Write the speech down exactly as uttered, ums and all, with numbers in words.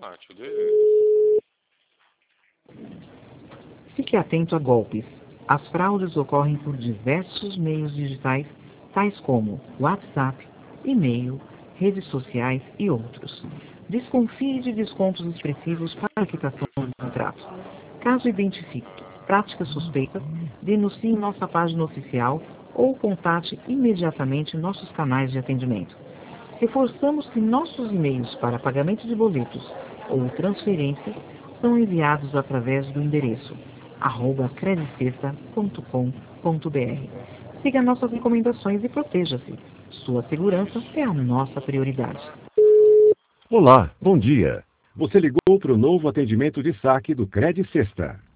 Marte, o dele. Fique atento a golpes. As fraudes ocorrem por diversos meios digitais, tais como WhatsApp, e-mail, redes sociais e outros. Desconfie de descontos expressivos para a quitação do contrato. Caso identifique práticas suspeitas, denuncie nossa página oficial ou contate imediatamente nossos canais de atendimento. Reforçamos que nossos e-mails para pagamento de boletos ou transferências são enviados através do endereço arroba credicesta ponto com ponto br. Siga nossas recomendações e proteja-se. Sua segurança é a nossa prioridade. Olá, bom dia. Você ligou para o novo atendimento de saque do Credicesta.